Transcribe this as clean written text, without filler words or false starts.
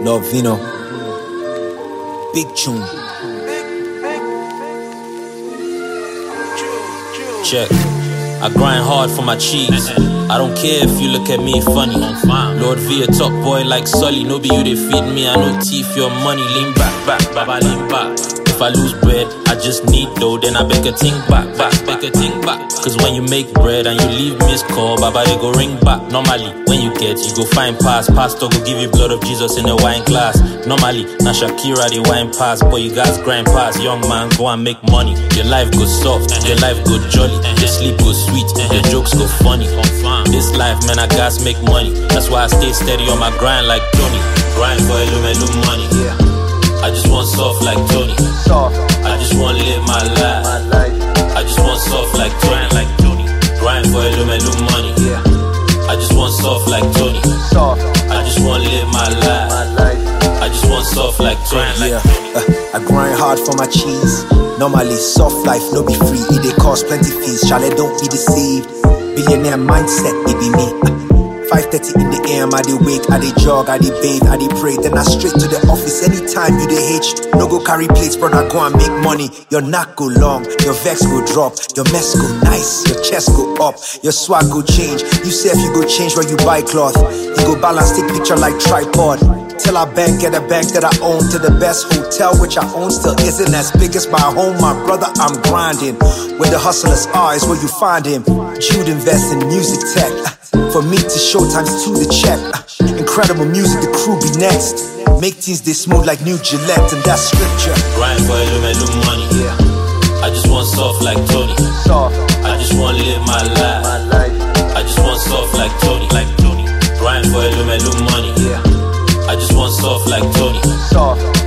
Love Vino, big tune. Check. I grind hard for my cheese. I don't care if you look at me funny. Lord V, a top boy like Sully. No be you they feed me, I no teeth your money. Lean back, baba lean back. If I lose bread, I just need dough. Then I beg a ting back. Cause when you make bread and you leave missed call, baba they go ring back. Normally, when you get, you go find pass. Pastor go give you blood of Jesus in a wine glass. Normally, na Shakira the wine pass. But you guys grind pass. Young man, go and make money. Your life go soft, your life go jolly. Your sleep go sweet, your jokes go funny. This life, man, I gotta make money. That's why I stay steady on my grind like Tony. Grind for a little money. I just want soft like Tony. I just want to live my life. I just want soft like Tony. Grind for a little money. I just want soft like Tony. I just want to live my life. I just want soft like Tony. I grind hard for my cheese. Normally, soft life no be free. It dey cost plenty fees. Charlie, don't be deceived. Billionaire mindset, it be me. 5:30 in the AM, I dey wake, I dey jog, I dey bathe, I dey pray. Then I straight to the office. Anytime you dey H, no go carry plates, brother, go and make money. Your knock go long, your vex go drop, your mess go nice, your chest go up, your swag go change. You say if you go change where you buy cloth, you go balance, take picture like tripod. Till I bank at a bank that I own, to the best hotel which I own still isn't as big as my home. My brother, I'm grinding. Where the hustlers are is where you find him. Jude invest in music tech. For me to show times 2 the check. Incredible music, the crew be next. Make things they smooth like new Gillette, and that's scripture. Grind for a little money. I just want soft like Tony. I just want to live my life. I just want soft like Tony. Grind for a little money. I just want soft like Tony.